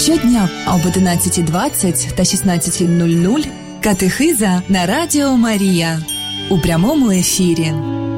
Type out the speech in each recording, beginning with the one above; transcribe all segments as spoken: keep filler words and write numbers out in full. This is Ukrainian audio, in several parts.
Щодня об одинадцятій двадцять та шістнадцятій нуль нуль катехиза на Радіо Марія у прямому ефірі.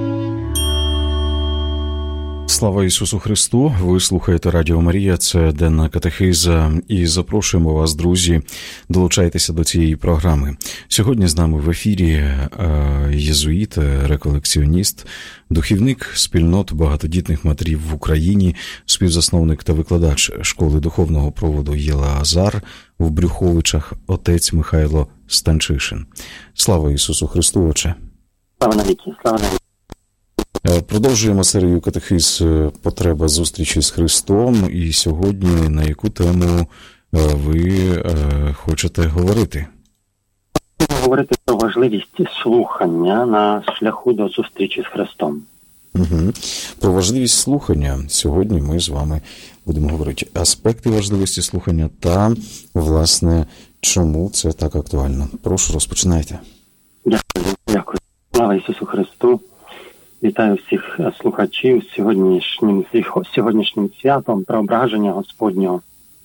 Слава Ісусу Христу! Ви слухаєте Радіо Марія, це денна катехиза, і запрошуємо вас, друзі, долучайтеся до цієї програми. Сьогодні з нами в ефірі єзуїт, реколекціоніст, духівник спільнот багатодітних матерів в Україні, співзасновник та викладач школи духовного проводу Єлеазар в Брюховичах, отець Михайло Станчишин. Слава Ісусу Христу, Отче! Слава навіки, слава навіки! Продовжуємо серію катехиз «Потреба зустрічі з Христом». І сьогодні на яку тему ви хочете говорити? Говорити про важливість слухання на шляху до зустрічі з Христом. Угу. Про важливість слухання сьогодні ми з вами будемо говорити. Аспекти важливості слухання та, власне, чому це так актуально. Прошу, розпочинайте. Дякую, дякую. Слава Ісусу Христу. Вітаю всіх слухачів з сьогоднішнім, сьогоднішнім святом Преображення Господнього.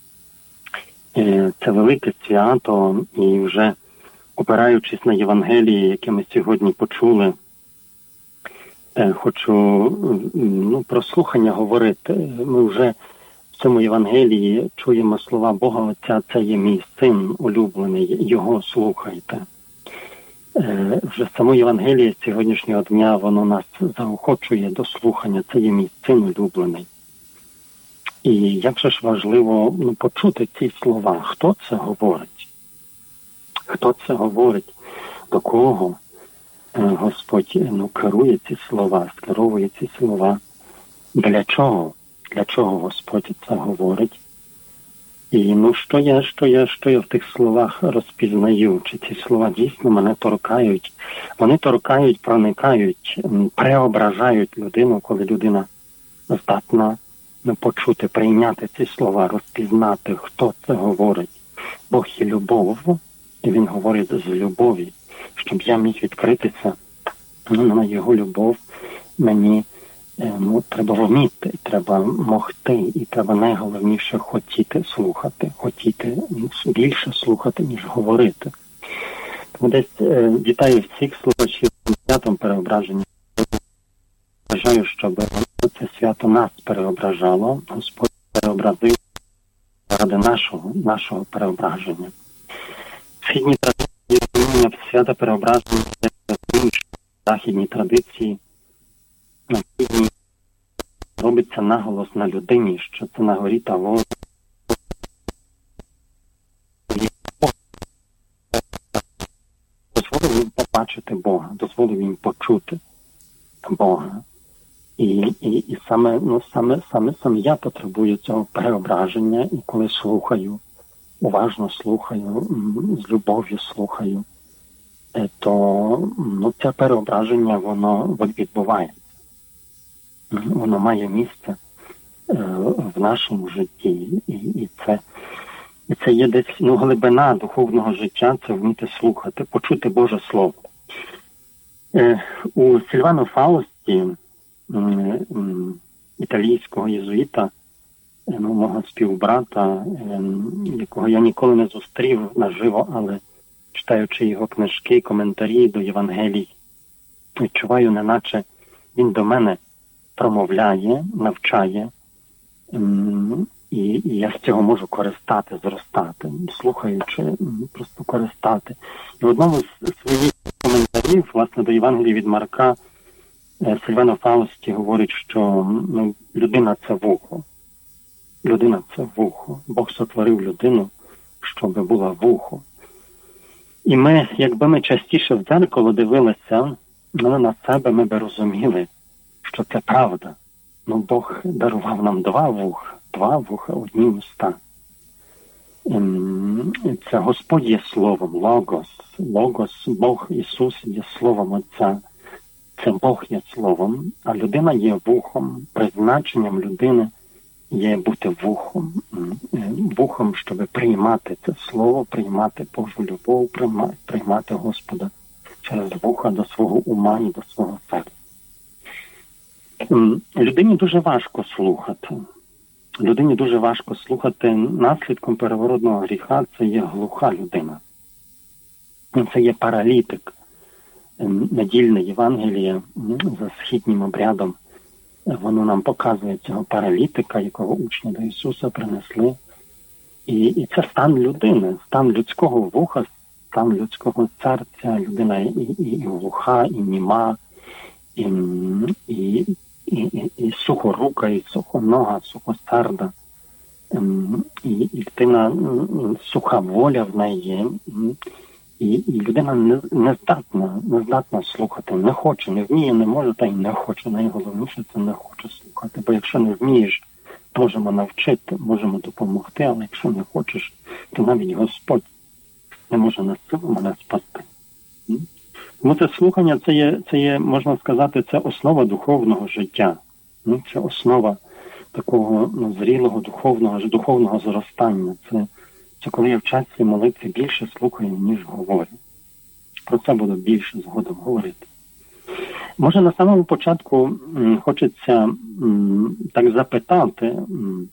Це велике свято, і вже опираючись на Євангеліє, яке ми сьогодні почули, хочу ну, про слухання говорити. Ми вже в цьому Євангелії чуємо слова Бога Отця: «Це є мій син улюблений, його слухайте». Вже само Євангеліє сьогоднішнього дня, воно нас заохочує до слухання. Це є мій син улюблений. І як же ж важливо ну, почути ці слова. Хто це говорить? Хто це говорить? До кого Господь ну, керує ці слова, скеровує ці слова? Для чого? Для чого Господь це говорить? І ну що я, що я, що я в тих словах розпізнаю? Чи ці слова дійсно мене торкають? Вони торкають, проникають, преображають людину, коли людина здатна ну, почути, прийняти ці слова, розпізнати, хто це говорить. Бог є любов, і Він говорить з любові. Щоб я міг відкритися ну, на Його любов, мені Ну, треба вміти, треба могти, і треба найголовніше хотіти слухати, хотіти більше слухати, ніж говорити. Тому десь е, вітаю всіх слухачів святом Переображення. Бажаю, щоб це свято нас переображало, Господь переобразив ради нашого, нашого переображення. Східні традиції свята Переображення це інші західні традиції. На сьогодні робиться наголос на людині, що це на горі Тавор. Дозволив їм побачити Бога, дозволив їм почути Бога. І, і, і саме, ну, саме, саме, саме я потребую цього переображення, і коли слухаю, уважно слухаю, з любов'ю слухаю, то ну, це переображення, воно відбувається. Воно має місце е, в нашому житті. І, і, це, і це є десь ну, глибина духовного життя, це вміти слухати, почути Боже Слово. Е, у Сильвано Фаусті, е, е, італійського єзуїта, е, ну, мого співбрата, е, якого я ніколи не зустрів наживо, але читаючи його книжки, коментарі до Євангелій, відчуваю, неначе він до мене промовляє, навчає, і, і я з цього можу користати, зростати, слухаючи, просто користати. І в одному з своїх коментарів, власне, до Євангелії від Марка, Сильвано Фаусті говорить, що ну, людина – це вухо. Людина – це вухо. Бог сотворив людину, щоб була вухо. І ми, якби ми частіше в дзеркало дивилися ну, на себе, ми би розуміли, що це правда. Ну, Бог дарував нам два вуха, два вуха, одні уста. Це Господь є Словом, Логос. Логос, Бог, Ісус є Словом Отця. Це Бог є Словом, а людина є вухом. Призначенням людини є бути вухом. Вухом, щоб приймати це Слово, приймати Божу любов, приймати Господа через вуха до свого ума і до свого серця. Людині дуже важко слухати. людині дуже важко слухати. Наслідком первородного гріха це є глуха людина. Це є паралітик. Недільне Євангеліє за східнім обрядом, воно нам показує цього паралітика, якого учні до Ісуса принесли. І, і це стан людини, стан людського вуха, стан людського серця. Людина і, і, і глуха, і німа, і, і, і, і, і сухорука, і сухонога, сухосерда. І, і людина, суха воля в неї. І, і людина не, не здатна, не здатна слухати, не хоче, не вміє, не може, та й не хоче. Найголовніше це не хоче слухати. Бо якщо не вмієш, можемо навчити, можемо допомогти, але якщо не хочеш, то навіть Господь не може на силу мене спасти. Тому це слухання, це є, це є, можна сказати, це основа духовного життя. Це основа такого ну, зрілого духовного, духовного зростання. Це Це коли я в часі молитви більше слухаю, ніж говорю. Про це буду більше згодом говорити. Може, на самому початку м, хочеться м, так запитати, м,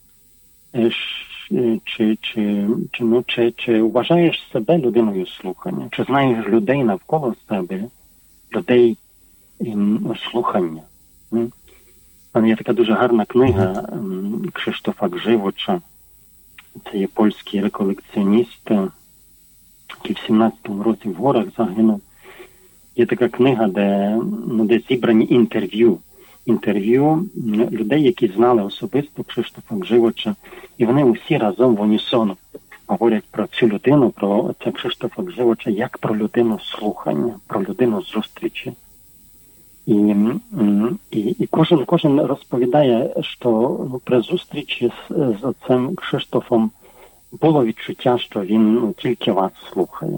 чи, чи, чи, чи, ну, чи, чи вважаєш себе людиною слухання? Чи знаєш людей навколо себе, людей м, слухання? М? У мене є така дуже гарна книга м, Кшиштофа Гживоча. Це є польський реколекціоніст, який в сімнадцятому році в горах загинув. Є така книга, де, ну, де зібрані інтерв'ю. Інтерв'ю людей, які знали особисто Кшиштофа Гживоча. І вони усі разом в унісон говорять про цю людину, про це Кшиштофа Гживоча, як про людину слухання, про людину зустрічі. І, і, і кожен, кожен розповідає, що ну, при зустрічі з, з цим Кшиштофом було відчуття, що він ну, тільки вас слухає.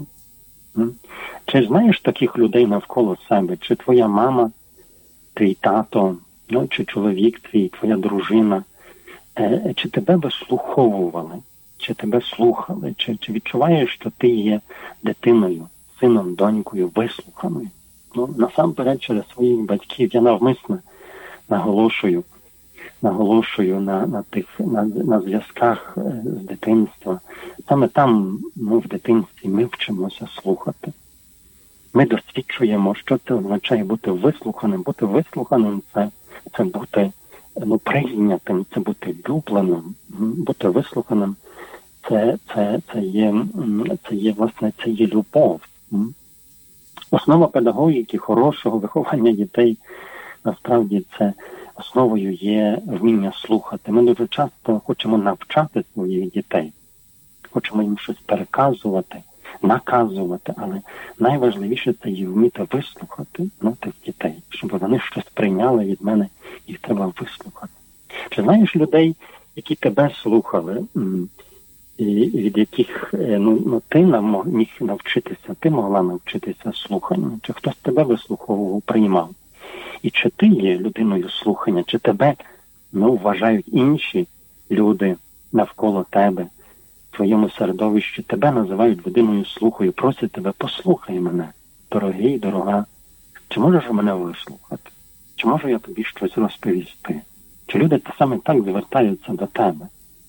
Чи знаєш таких людей навколо себе? Чи твоя мама, твій тато, ну, чи чоловік твій, твоя дружина, е, чи тебе вислуховували, чи тебе слухали, чи, чи відчуваєш, що ти є дитиною, сином, донькою, вислуханою? Ну, насамперед, через своїх батьків я навмисно наголошую, наголошую на, на, тих, на, на зв'язках з дитинства. Саме там, ну, в дитинстві ми вчимося слухати. Ми досвідчуємо, що це означає бути вислуханим. Бути вислуханим – це, це бути ну, прийнятим, це бути любленим. Бути вислуханим – це, це, це, є, це, є, власне, це є любов. Основа педагогіки, хорошого виховання дітей, насправді, це основою є вміння слухати. Ми дуже часто хочемо навчати своїх дітей, хочемо їм щось переказувати, наказувати, але найважливіше це є вміти вислухати ну, тих дітей, щоб вони щось прийняли від мене, їх треба вислухати. Чи знаєш людей, які тебе слухали, і від яких ну, ну, ти міг навчитися, ти могла навчитися слуханню, чи хтось тебе вислуховував, приймав. І чи ти є людиною слухання, чи тебе ну, вважають інші люди навколо тебе, в твоєму середовищі, тебе називають людиною слухою, просять тебе, послухай мене, дорогий, дорога, чи можеш мене вислухати, чи можу я тобі щось розповісти, чи люди саме так звертаються до тебе.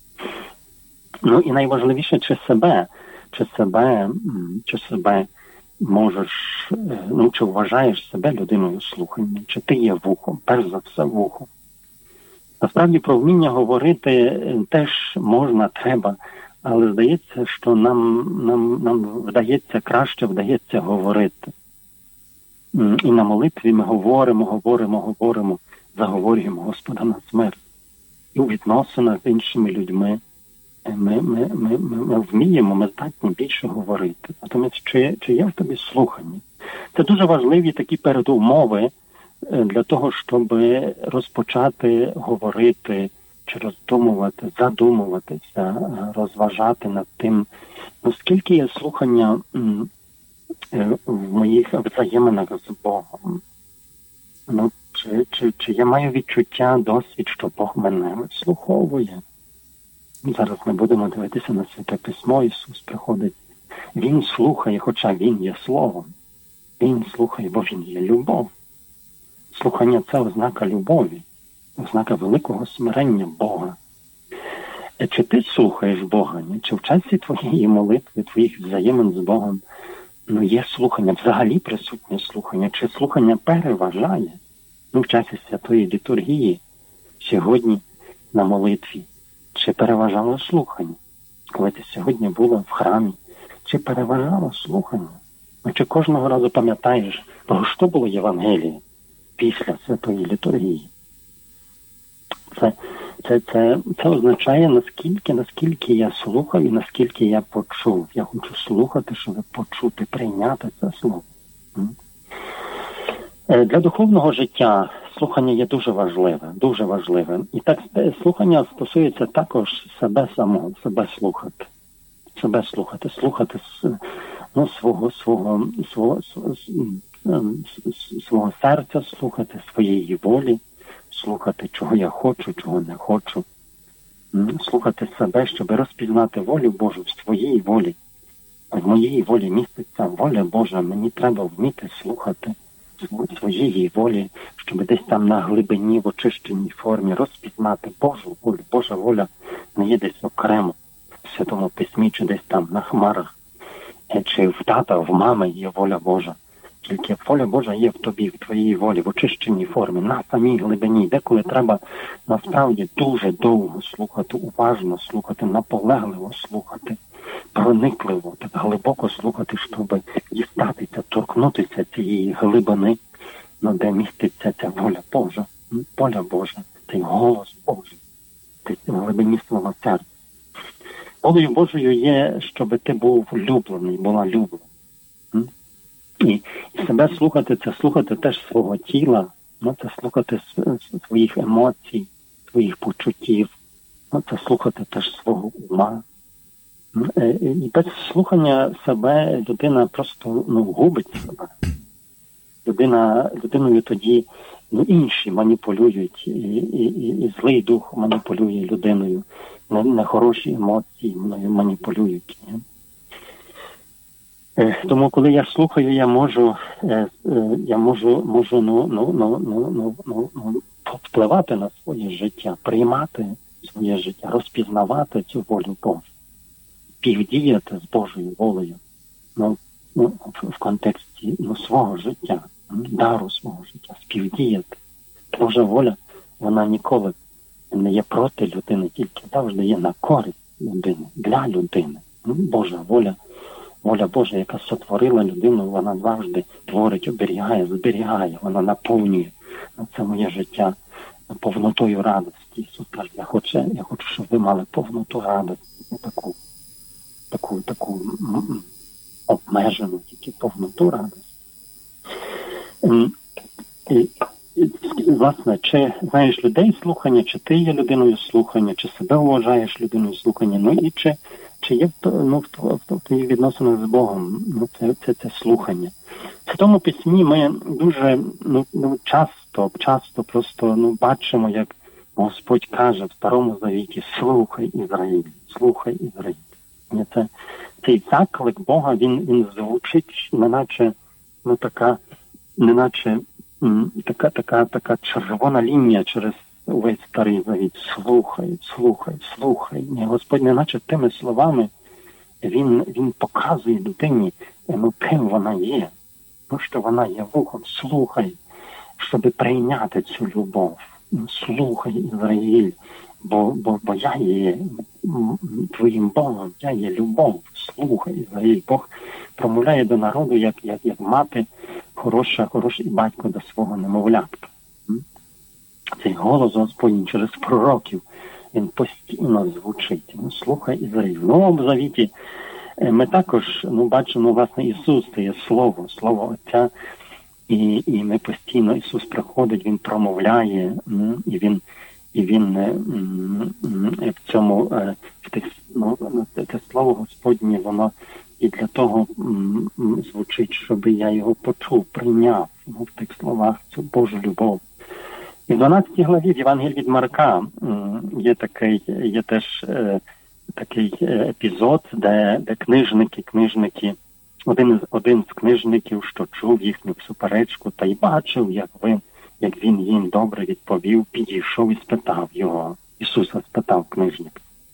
Ну і найважливіше, чи себе, чи себе, чи себе можеш, ну, чи вважаєш себе людиною слухання, чи ти є вухом, перш за все вухом. Насправді про вміння говорити теж можна, треба, але здається, що нам, нам, нам вдається, краще вдається говорити. І на молитві ми говоримо, говоримо, говоримо, заговорюємо Господа на смерть. І у відносинах з іншими людьми Ми, ми, ми, ми, ми вміємо, ми здатні більше говорити. Натомість, чи, чи є в тобі слухання? Це дуже важливі такі передумови для того, щоб розпочати говорити, чи роздумувати, задумуватися, розважати над тим, наскільки є слухання в моїх взаєминах з Богом. Ну, чи, чи, чи я маю відчуття, досвід, що Бог мене вислуховує? Зараз ми будемо дивитися на Святе Письмо. Ісус приходить. Він слухає, хоча Він є Словом. Він слухає, бо Він є любов. Слухання – це ознака любові, ознака великого смирення Бога. Чи ти слухаєш Бога? Чи в часі твоєї молитви, твоїх взаємин з Богом, ну, є слухання, взагалі присутнє слухання? Чи слухання переважає? Ну, в часі святої літургії, сьогодні на молитві, чи переважало слухання? Коли ти сьогодні була в храмі, чи переважало слухання? Ну, чи кожного разу пам'ятаєш, про що було Євангеліє після святої літургії? Це, це, це, це означає, наскільки, наскільки я слухав і наскільки я почув. Я хочу слухати, щоб почути, прийняти це слово. Для духовного життя слухання є дуже важливе, дуже важливе. І так слухання стосується також себе самого, себе слухати. Себе слухати, слухати ну, свого, свого, свого, свого, свого серця, слухати своєї волі, слухати, чого я хочу, чого не хочу. Слухати себе, щоб розпізнати волю Божу в своїй волі. В моїй волі міститься воля Божа, мені треба вміти слухати своєї волі, щоб десь там на глибині, в очищеній формі розпізнати Божу волю. Божа воля не є десь окремо в Святому Письмі, чи десь там на хмарах, чи в тата, в мами є воля Божа. Тільки воля Божа є в тобі, в твоїй волі, в очищеній формі, на самій глибині, деколи треба насправді дуже довго слухати, уважно слухати, наполегливо слухати, проникливо, так глибоко слухати, щоб дістатися, торкнутися цієї глибини, ну, де міститься ця воля Божа, воля Божа, цей голос Божий, в глибині свого серця. Волею Божою є, щоб ти був улюблений, була улюблена. І, і себе слухати, це слухати теж свого тіла, ну, це слухати своїх емоцій, своїх почуттів, ну, це слухати теж свого ума. І без слухання себе людина просто ну, губить себе. Людина, людиною тоді ну, інші маніпулюють, і, і, і, і злий дух маніпулює людиною, нехороші емоції мною маніпулюють. Ні? Тому, коли я слухаю, я можу, я можу, можу ну, ну, ну, ну, ну, ну, впливати на своє життя, приймати своє життя, розпізнавати цю волю Божу, півдіяти з Божою волею, ну, ну, в контексті ну, свого життя, дару свого життя, співдіяти. Божа воля, вона ніколи не є проти людини, тільки завжди є на користь людини, для людини. Божа воля, воля Божа, яка сотворила людину, вона завжди творить, оберігає, зберігає, вона наповнює це моє життя повнотою радості. Ісус каже, я хочу, я хочу, щоб ви мали повноту радості, таку, таку, таку обмежену, тільки повноту радості. І, і, власне, чи знаєш людей слухання, чи ти є людиною слухання, чи себе вважаєш людиною слухання, ну і чи, чи є ну, в, в, в твоїх відносинах з Богом ну, це, це, це слухання. В тому письмі ми дуже ну, ну, часто, часто просто ну, бачимо, як Господь каже в Старому Завіті: слухай, Ізраїль, слухай, Ізраїль. І це, цей заклик Бога, він, він звучить, неначе, ну, така, неначе м, така, така, така червона лінія через увесь Старий Завіт. Слухай, слухай, слухай. І Господь, неначе тими словами, він, він показує людині, ну, ким вона є. Ну, що вона є вухом. Слухай, щоб прийняти цю любов. Слухай, Ізраїль, бо, бо, бо я є твоїм Богом, я є любов. Слухай, Ізраїль. Бог промовляє до народу, як, як, як мати хороша, хороший батько до свого немовлятка. Цей голос Господній через пророків, він постійно звучить. Ну, слухай, Ізраїль. В Новому Завіті ми також ну, бачимо, власне, Ісус, це є Слово, Слово Отця. І, і ми постійно, Ісус приходить, Він промовляє, і Він, і він в цьому, в тих, ну, це Слово Господнє, воно і для того звучить, щоб я його почув, прийняв ну, в тих словах цю Божу любов. І в дванадцятій главі в Євангелії від Марка є такий, є теж такий епізод, де, де книжники, книжники, один, один з книжників, що чув їхню суперечку, та й бачив, як, ви, як він їм добре відповів, підійшов і спитав його. Ісуса спитав книжник: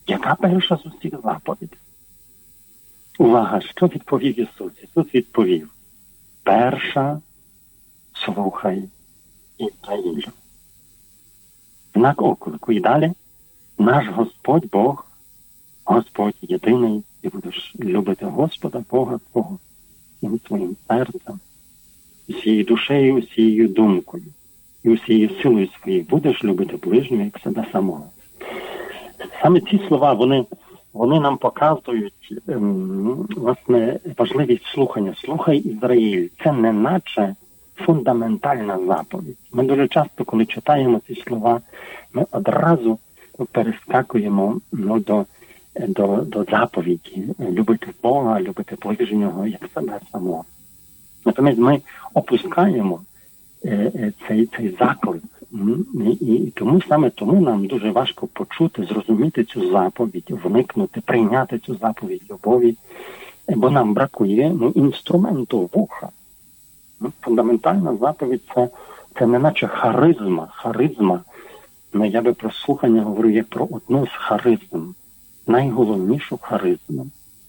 Яка перша з усіх заповідей? Увага, що відповів Ісус? Ісус відповів: перша – слухай Ізраїлю. Знак оклику. І далі: наш Господь Бог, Господь єдиний, і будеш любити Господа Бога свого всім своїм серцем, усією душею, усією думкою і усією силою своєю. Будеш любити ближнього, як себе самого. Саме ці слова, вони, вони нам показують, ем, власне, важливість слухання. Слухай Ізраїль. Це не наче фундаментальна заповідь. Ми дуже часто, коли читаємо ці слова, ми одразу перескакуємо ну, до, до, до заповіді. Любити Бога, любити ближнього, як себе самого. Натомість ми опускаємо е, цей, цей заклик. І, і тому саме тому нам дуже важко почути, зрозуміти цю заповідь, вникнути, прийняти цю заповідь любові, бо нам бракує ну, інструменту вуха. Ну, фундаментальна заповідь це, це не наче харизма. Харизма, ну, я би про слухання говорю як про одну з харизм, найголовнішу харизму.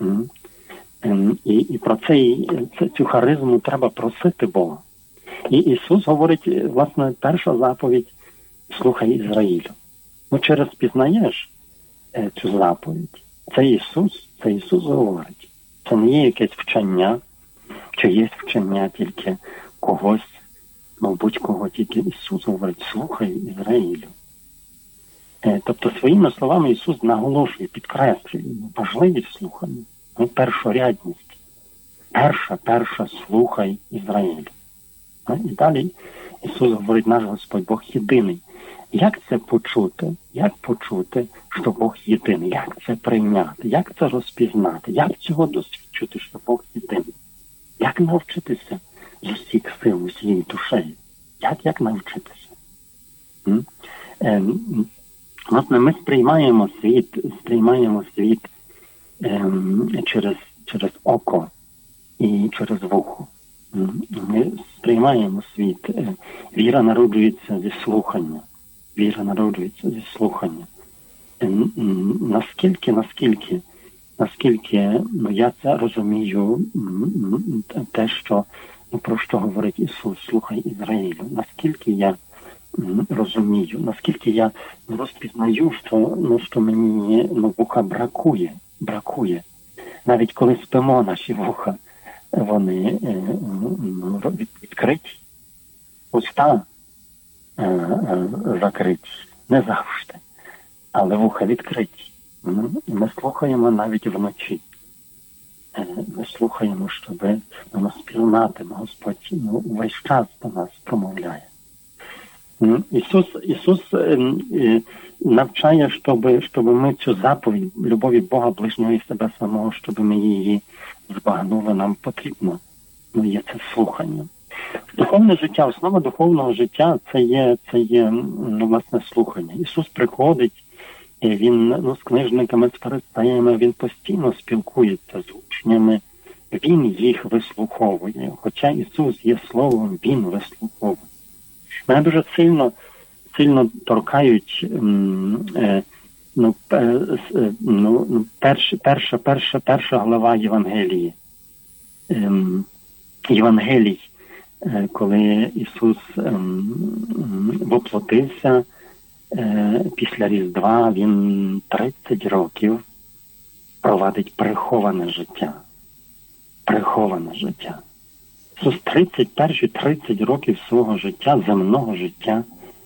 І, і про цей, цю харизму треба просити Бога. І Ісус говорить, власне, перша заповідь – слухай Ізраїлю. Ну, чи розпізнаєш е, цю заповідь? Це Ісус, це Ісус говорить. Це не є якесь вчення, чи є вчення тільки когось, ну, будь-кого, тільки Ісус говорить, слухай Ізраїлю. Е, тобто, своїми словами Ісус наголошує, підкреслює важливість слухання, ну, першорядність. Перша, перша, слухай Ізраїлю. І далі Ісус говорить, наш Господь Бог єдиний. Як це почути? Як почути, що Бог єдиний? Як це прийняти? Як це розпізнати? Як цього досвідчити, що Бог єдиний? Як навчитися з усіх сил, усією душею? Як, як навчитися? Е, власне, ми сприймаємо світ, сприймаємо світ е, через, через око і через вухо. Ми сприймаємо світ. Віра народжується зі слухання. Віра народжується зі слухання. Наскільки, наскільки, наскільки ну, я це розумію, те, що, ну, про що говорить Ісус, слухай Ізраїлю, наскільки я розумію, наскільки я розпізнаю, що, ну, що мені ну, вуха бракує, бракує. Навіть коли спимо, наші вуха, вони ну, відкриті, уста е, е, закриті, не завжди, але вуха відкриті. Ми слухаємо навіть вночі. Е, ми слухаємо, щоб ну, спізнати, Господь ну, увесь час до нас промовляє. Ісус, Ісус е, е, навчає, щоб, щоб ми цю заповідь любові Бога, ближнього і себе самого, щоб ми її збагнули, нам потрібно. Ну, є це слухання. Духовне життя, основа духовного життя – це є, це є ну, власне, слухання. Ісус приходить, Він ну, з книжниками, з фарисеями, Він постійно спілкується з учнями, Він їх вислуховує. Хоча Ісус є Словом, Він вислуховує. Мене дуже сильно, сильно торкають м, е, ну, е, е, ну, перш, перша, перша, перша глава Євангелії. Е, Євангелій, е, коли Ісус е, воплотився е, після Різдва, Він тридцять років провадить приховане життя. Приховане життя. Ісус тридцять перші тридцять років свого життя, земного життя,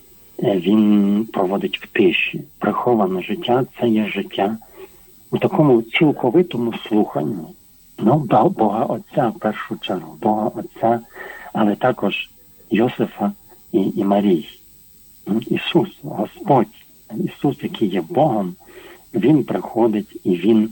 Він проводить в тиші. Приховане життя – це є життя у такому цілковитому слуханні. Ну, Бога Отця в першу чергу, Бога Отця, але також Йосифа і, і Марії. Ісус, Господь, Ісус, який є Богом, Він приходить і Він,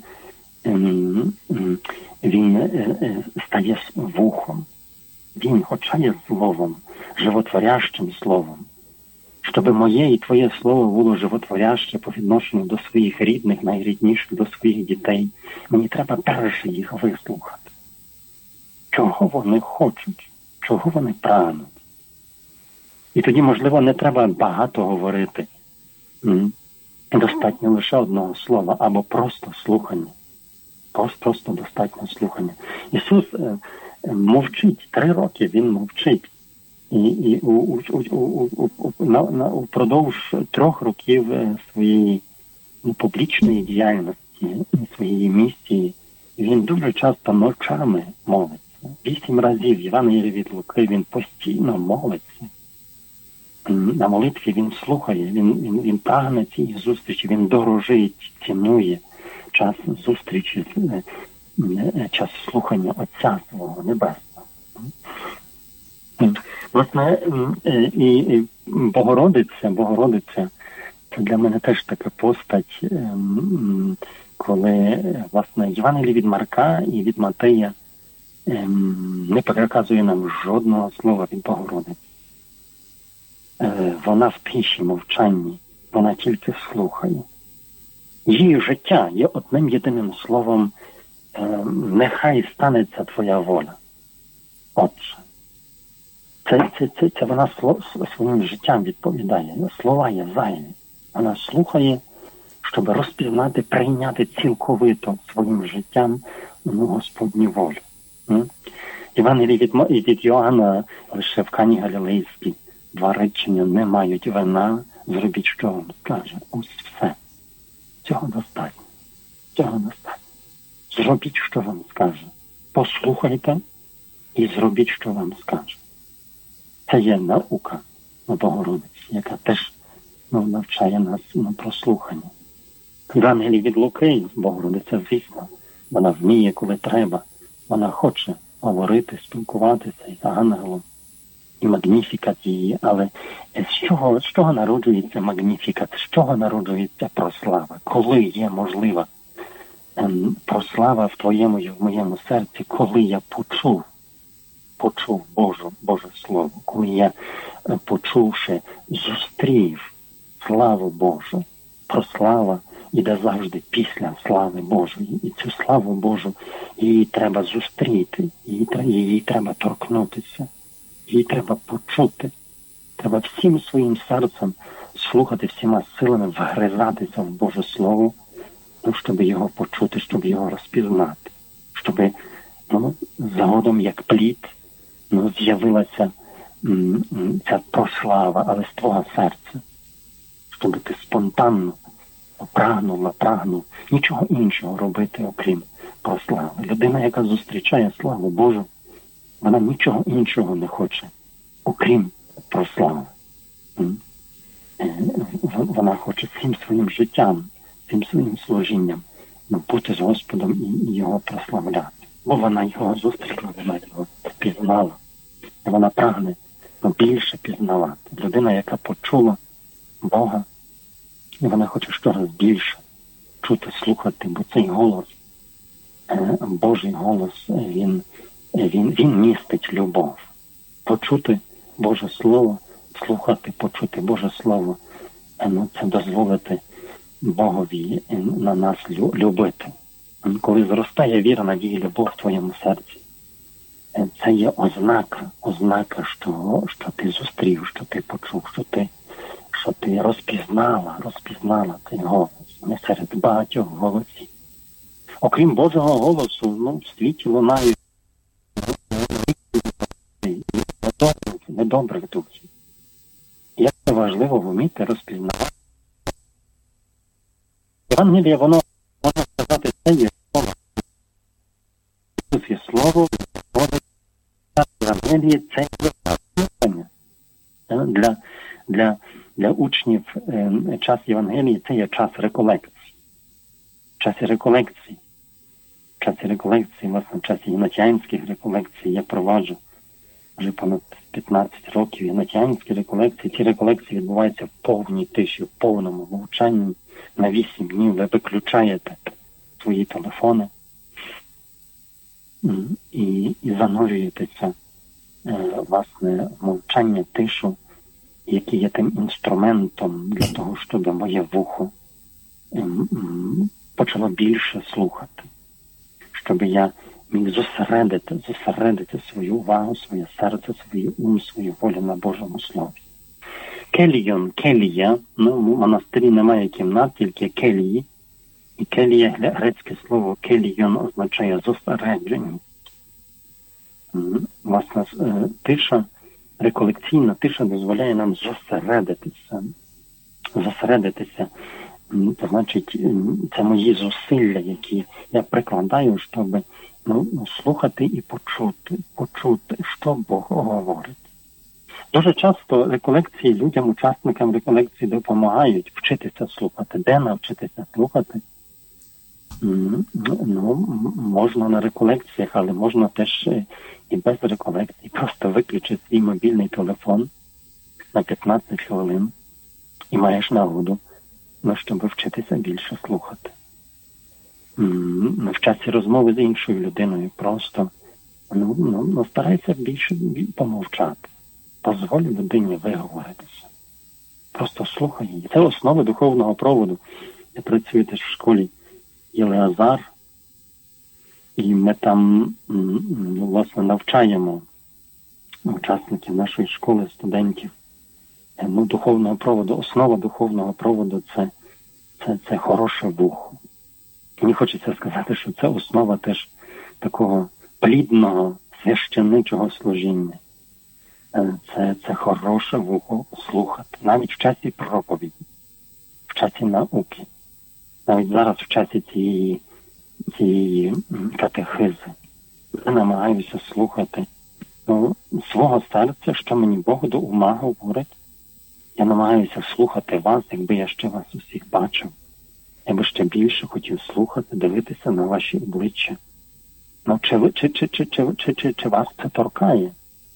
він стає вухом. Він, хоча є словом, животворящим словом. Щоб моє і твоє слово було животворяще по відношенню до своїх рідних, найрідніших, до своїх дітей, мені треба перше їх вислухати. Чого вони хочуть? Чого вони прагнуть? І тоді, можливо, не треба багато говорити. Достатньо лише одного слова або просто слухання. Просто, просто достатньо слухання. Ісус е, мовчить, три роки Він мовчить. І, і у, у, у, у, у, на, на, упродовж трьох років своєї ну, публічної діяльності, своєї місії, Він дуже часто ночами молиться. Вісім разів в Євангелії від Луки Він постійно молиться. На молитві Він слухає, Він, він, він прагне цієї зустрічі, Він дорожить, цінує час зустрічі, час слухання Отця свого Небесного. Власне, і, і Богородиця, Богородиця, це для мене теж така постать, коли, власне, Євангелій від Марка і від Матея не переказує нам жодного слова від Богородиці. Вона в тиші, мовчанні, вона тільки слухає. Її життя є одним єдиним словом «Нехай станеться твоя воля». Отже. Це, це, це, це вона своїм життям відповідає. Слова є зайві. Вона слухає, щоб розпізнати, прийняти цілковито своїм життям ну, Господню волю. Євангелії від, від Йоанна лише в Кані Галілейській два речення: не мають вина, зробіть, що вам скаже. Ось все. Цього достатньо. Цього достатньо. Зробіть, що вам скаже. Послухайте і зробіть, що вам скаже. Це є наука на Богородиці, яка теж ну, навчає нас на прослухання. Євангелії від Луки, Богородиця, звісно, вона вміє, коли треба. Вона хоче говорити, спілкуватися із ангелом. І магніфікат її. Але з чого, з чого народжується магніфікат? З чого народжується прослава? Коли є можлива ем, прослава в твоєму і в моєму серці, коли я почув, почув Божу, Боже Слово, коли я, почувши, зустрів славу Божу. Прослава іде завжди після слави Божої. І цю славу Божу, її треба зустріти, її, її треба торкнутися, її треба почути. Треба всім своїм серцем слухати, всіма силами вгризатися в Боже Слово, ну, щоб його почути, щоб його розпізнати, щоб ну, згодом, як плід, ну, з'явилася м, ця прослава, але з твого серця, щоб ти спонтанно прагнула, прагнув нічого іншого робити, окрім прослави. Людина, яка зустрічає славу Божу, вона нічого іншого не хоче, окрім прослави. Вона хоче всім своїм життям, всім своїм служінням бути з Господом і його прославляти. Бо вона його зустріла, вона його пізнала. І вона прагне більше пізнавати. Людина, яка почула Бога, і вона хоче щораз більше чути, слухати, бо цей голос, Божий голос, він, він, він містить любов. Почути Боже Слово, слухати, почути Боже Слово, ну, це дозволити Богові на нас любити. Коли зростає віра, надія, любов в твоєму серці, це є ознака, ознака, що, що ти зустрів, що ти почув, що ти, що ти розпізнала, розпізнала цей голос, не серед багатьох голосів. Окрім Божого голосу, ну, в світі лунають недобрих, недобрих духів. Як це важливо вміти розпізнавати. Євангеліє, воно, можна сказати, це є слово. Ісус є слово, Євангеліє – це є слухання. Для, для, для учнів е, час Євангелії – це є час реколекції. В часі реколекції, в часі реколекції, власне, в часі єнотіанських реколекцій я проваджу вже понад п'ятнадцять років єнотіанські реколекції. Ці реколекції відбуваються в повній тиші, в повному мовчанні. На вісім днів ви виключаєте свої телефони і, і занурюєтеся, власне, в мовчання, тишу, які є тим інструментом для того, щоб моє вухо почало більше слухати, щоб я міг зосередити, зосередити свою увагу, своє серце, свій ум, свою волю на Божому Слові. келійон, келія, ну, в монастирі немає кімнат, тільки келії. І келія, грецьке слово келійон означає зосередження. Власне, тиша, реколекційна тиша дозволяє нам зосередитися. Зосередитися, це значить, це мої зусилля, які я прикладаю, щоб ну, слухати і почути, почути, що Бог говорить. Дуже часто реколекції людям, учасникам реколекції допомагають вчитися слухати. Де навчитися слухати? Ну, можна на реколекціях, але можна теж і без реколекцій. Просто виключи свій мобільний телефон на п'ятнадцять хвилин і маєш нагоду, ну, щоб вчитися більше слухати. В часі розмови з іншою людиною просто ну, ну, старайся більше помовчати. Дозволь людині виговоритися. Просто слухай її. Це основа духовного проводу. Я працюю теж в школі Єлеазар, і ми там, власне, навчаємо учасників нашої школи, студентів, ну, духовного проводу. Основа духовного проводу це, це, це хороше вухо. Мені хочеться сказати, що це основа теж такого плідного, священничого служіння. Це, це хороше вухо слухати. Навіть в часі проповіді, в часі науки. Навіть зараз в часі цієї, цієї катехизи. Я намагаюся слухати ну, свого серця, що мені Бог до ума говорить. Я намагаюся слухати вас, якби я ще вас усіх бачив. Я би ще більше хотів слухати, дивитися на ваші обличчя. Ну, чи, чи, чи, чи, чи, чи, чи, чи вас це торкає?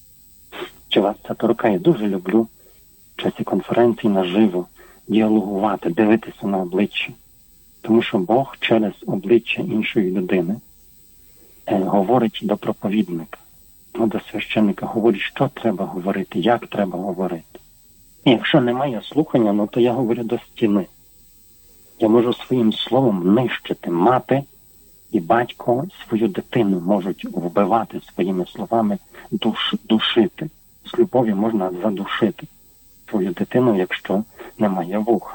Чи вас це торкає? Дуже люблю в часі конференції наживо діалогувати, дивитися на обличчя. Тому що Бог через обличчя іншої людини е, говорить до проповідника, ну, до священника, говорить, що треба говорити, як треба говорити. І якщо немає слухання, ну то я говорю до стіни. Я можу своїм словом нищити. Мати і батько свою дитину можуть вбивати своїми словами, душ, душити. З любові можна задушити свою дитину, якщо немає вуха.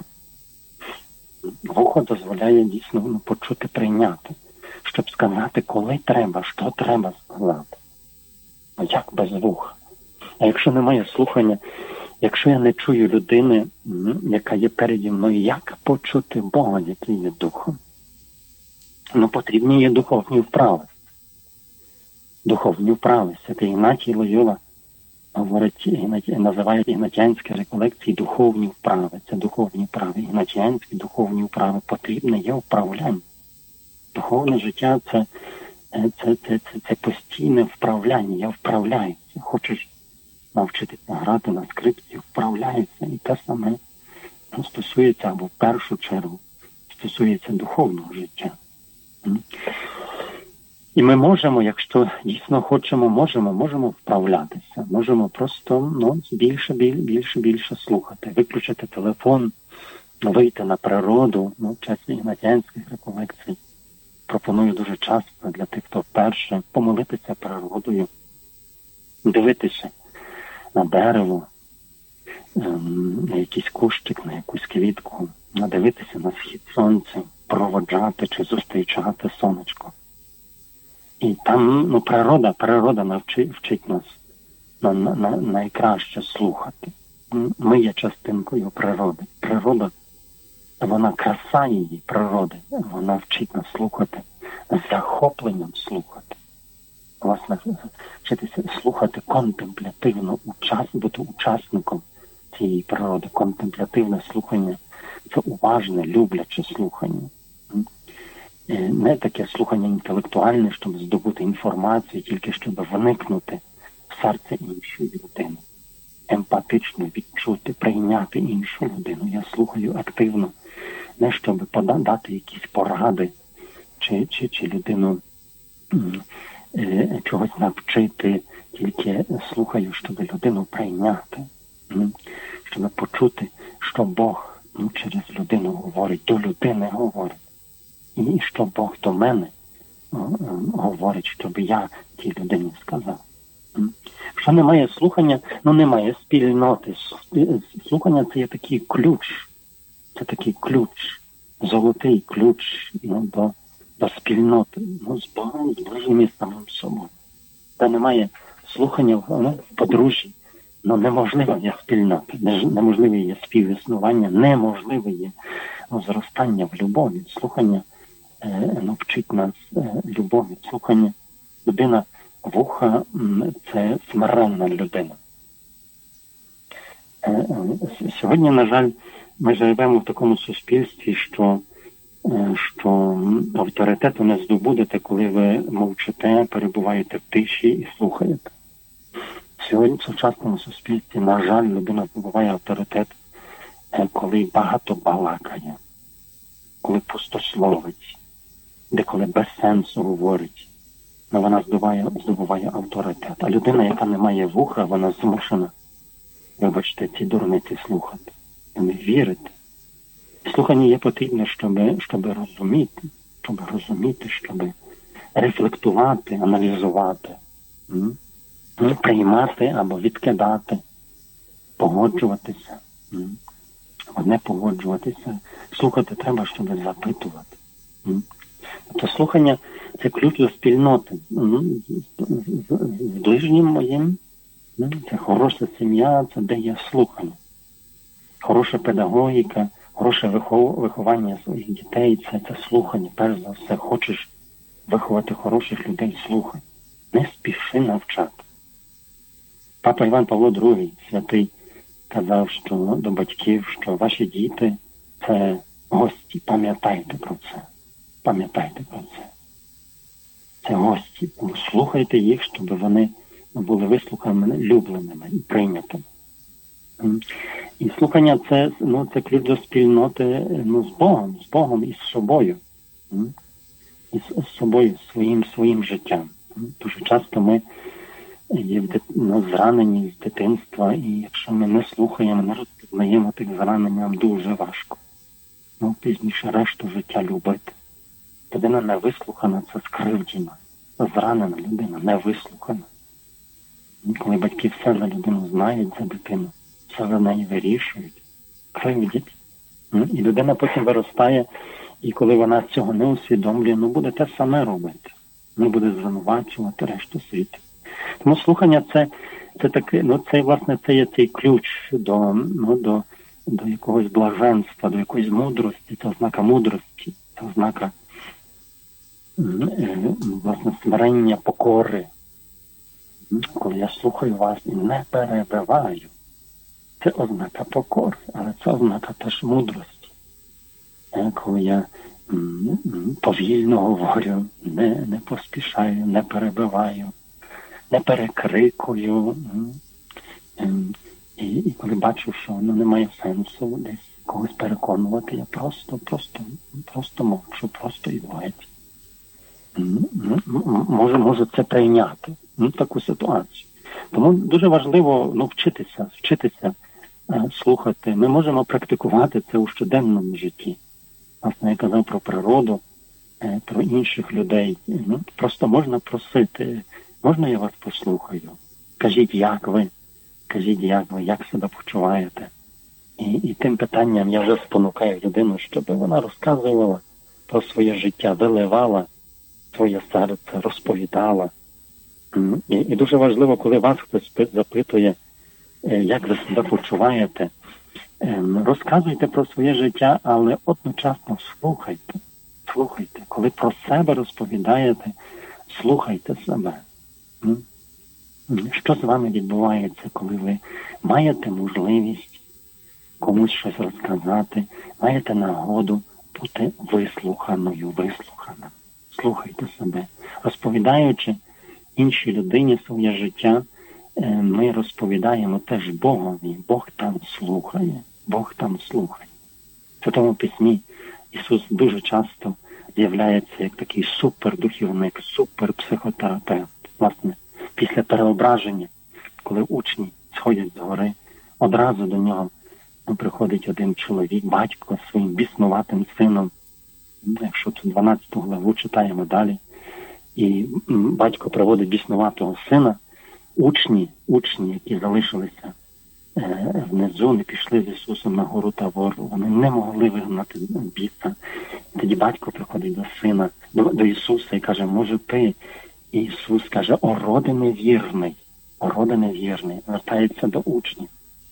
Вухо дозволяє дійсно ну, почути, прийняти, щоб сказати, коли треба, що треба сказати. А як без вуха? А якщо немає слухання, якщо я не чую людини, яка є переді мною, як почути Бога, який є духом? Ну, потрібні є духовні вправи. Духовні вправи. Святий Ігнатій Лойола говорить, називають ігнатіанські реколекції духовні вправи. Це духовні вправи. Ігнатіанські духовні вправи. Потрібне є вправляння. Духовне життя – це, це, це, це, це постійне вправляння. Я вправляюся. Хочеш навчитися грати на скрипці, вправляюся. І те саме ну, стосується, або в першу чергу, стосується духовного життя. І ми можемо, якщо дійсно хочемо, можемо, можемо вправлятися. Можемо просто ну, більше, більше, більше слухати. Виключити телефон, вийти на природу. Ну, в часі ігнатіанських реколекцій пропоную дуже часто для тих, хто вперше, помолитися природою, дивитися на дерево, на якийсь кущик, на якусь квітку, надивитися на схід сонця, проводжати чи зустрічати сонечко. І там ну, природа, природа навчить, вчить нас на, на, на, найкраще слухати. Ми є частинкою природи. Природа, вона краса її природи, вона вчить нас слухати, з захопленням слухати. Власне, вчитися слухати контемплятивно, учас, бути учасником цієї природи. Контемплятивне слухання – це уважне, любляче слухання. Не таке слухання інтелектуальне, щоб здобути інформацію, тільки щоб вникнути в серце іншої людини. Емпатично відчути, прийняти іншу людину. Я слухаю активно, не щоб подати якісь поради, чи, чи, чи людину е, чогось навчити, тільки слухаю, щоб людину прийняти, щоб почути, що Бог ну, через людину говорить, до людини говорить. І що Бог до мене говорить, щоб я тій людині сказав. Якщо немає слухання, ну немає спільноти. Слухання – це є такий ключ. Це такий ключ, золотий ключ ну, до, до спільноти. Ну, з Богом, з ближнім і самим собою. Де немає слухання ну, в подружжі, ну неможливо є спільнота, неможливе є співіснування, неможливе є ну, зростання в любові. Слухання е, ну, вчить нас е, любові. Слухання людина вуха – це смиренна людина. Е, е, сьогодні, на жаль, ми живемо в такому суспільстві, що, е, що авторитету не здобудете, коли ви мовчите, перебуваєте в тиші і слухаєте. Сьогодні в сучасному суспільстві, на жаль, людина здобуває авторитет, коли багато балакає, коли пустословить, деколи без сенсу говорить, але вона здобуває, здобуває авторитет. А людина, яка не має вуха, вона змушена, вибачте, ці дурниці слухати, не вірити. Слухання є потрібно, щоб, щоб розуміти, щоб розуміти, щоб рефлектувати, аналізувати. Приймати або відкидати, погоджуватися, або не погоджуватися. Слухати треба, щоб запитувати. Тобто слухання – це ключ до спільноти. З ближнім моїм це хороша сім'я, це де є слухання. Хороша педагогіка, хороше виховання своїх дітей – це, це слухання. Перш за все, хочеш виховати хороших людей – слухай. Не спіши навчати. Папа Іван Павло другий, святий, казав, що до батьків, що ваші діти – це гості. Пам'ятайте про це. Пам'ятайте про це. Це гості. Слухайте їх, щоб вони були вислуханими, любленими і прийнятими. І слухання – це, ну, це ключ до спільноти ну, з Богом, з Богом і з собою. І з, з собою, своїм, своїм життям. Дуже часто ми є ну, зранені з дитинства, і якщо ми не слухаємо, не розпізнаємо тих зранень, нам дуже важко. Ну, пізніше решту життя любити. Людина не вислухана, це скривджена, це зранена людина, не вислухана. І коли батьки все за людину знають, за дитину, все за неї вирішують, кривдять. І людина потім виростає, і коли вона цього не усвідомлює, ну буде те саме робити. Не буде звинувачувати решту світу. Тому слухання це, це таке, ну це власне це є цей ключ до, ну, до, до якогось блаженства, до якоїсь мудрості, це ознака мудрості, це ознака власне смирення, покори. Коли я слухаю вас і не перебиваю, це ознака покори, але це ознака теж мудрості. Коли я повільно говорю, не, не поспішаю, не перебиваю, не перекрикую. І, і коли бачу, що ну, немає сенсу десь когось переконувати, я просто, просто, просто мовчу, просто відбувається. Можу, можу це прийняти, ну, таку ситуацію. Тому дуже важливо ну, вчитися, вчитися е, слухати. Ми можемо практикувати це у щоденному житті. Власне, я казав про природу, е, про інших людей. Ну, просто можна просити, можна я вас послухаю? Кажіть, як ви? Кажіть, як ви, як себе почуваєте? І, і тим питанням я вже спонукаю людину, щоб вона розказувала про своє життя, виливала своє серце, розповідала. І, і дуже важливо, коли вас хтось запитує, як ви себе почуваєте, розказуйте про своє життя, але одночасно слухайте. Слухайте. Коли про себе розповідаєте, слухайте себе. Що з вами відбувається, коли ви маєте можливість комусь щось розказати, маєте нагоду бути вислуханою, вислуханим. Слухайте себе. Розповідаючи іншій людині своє життя, ми розповідаємо теж Богові. Бог там слухає. Бог там слухає. В Святому Письмі Ісус дуже часто з'являється як такий супердухівник, суперпсихотерапевт. Власне, після переображення, коли учні сходять з гори, одразу до нього приходить один чоловік, батько своїм біснуватим сином. Якщо тут дванадцяту главу читаємо далі, і батько приводить біснуватого сина учні, учні, які залишилися внизу, не пішли з Ісусом на гору Тавор, вони не могли вигнати біса. Тоді батько приходить до сина, до, до Ісуса і каже, може ти? І Ісус каже, о, роде невірний, о, роде невірний, звертається до учнів.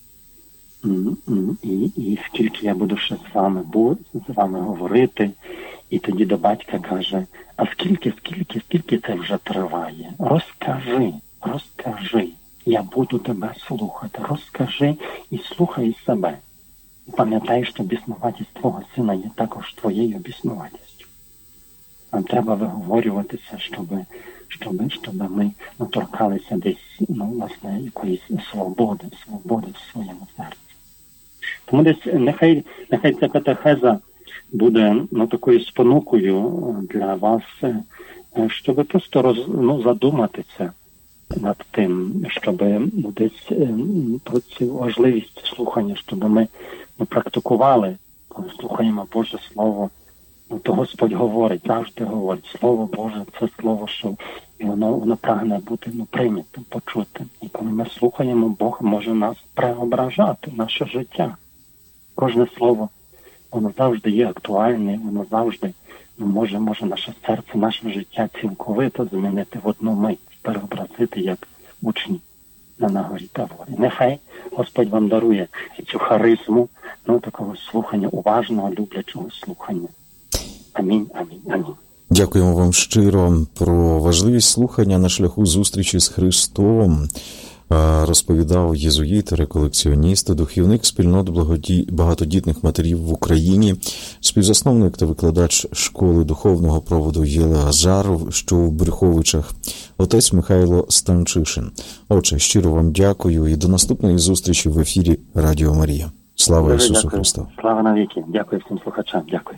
І, і скільки я буду ще з вами, з вами говорити, і тоді до батька каже, а скільки, скільки, скільки це вже триває? Розкажи, розкажи. Я буду тебе слухати. Розкажи і слухай себе. Пам'ятай, що біснуватість твого сина є також твоєю біснуватістю. Нам треба виговорюватися, щоб, щоб, щоб ми ну, торкалися десь, ну, власне, якоїсь свободи, свободи в своєму серці. Тому десь нехай, нехай ця катехеза буде ну, такою спонукою для вас, щоб просто роз, ну, задуматися над тим, щоб ну, десь про цю важливість слухання, щоб ми ну, практикували, коли слухаємо Боже Слово, ну, то Господь говорить, завжди говорить. Слово Боже – це слово, що воно, воно прагне бути ну, прийнятим, почутим. І коли ми слухаємо, Бог може нас преображати, наше життя. Кожне слово, воно завжди є актуальне, воно завжди ну, може, може наше серце, наше життя цілковито змінити в одну мить, переобразити як учні на нагорі Таворі. Нехай Господь вам дарує цю харизму, ну, такого слухання, уважного, люблячого слухання. Амінь, амінь, амінь. Дякуємо вам щиро про важливість слухання на шляху зустрічі з Христом. Розповідав єзуїт, реколекціоніст, духівник спільнот благоді... багатодітних матерів в Україні, співзасновник та викладач школи духовного проводу Єлеазар, що у Брюховичах, отець Михайло Станчишин. Отче, щиро вам дякую і до наступної зустрічі в ефірі Радіо Марія. Слава Дуже Ісусу дякую. Христу! Слава навіки! Дякую всім слухачам. Дякую.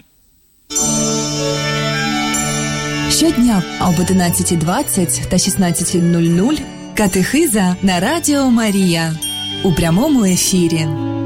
Щодня об одинадцята двадцять та шістнадцята нуль нуль катехиза на Радіо Марія у прямому ефірі.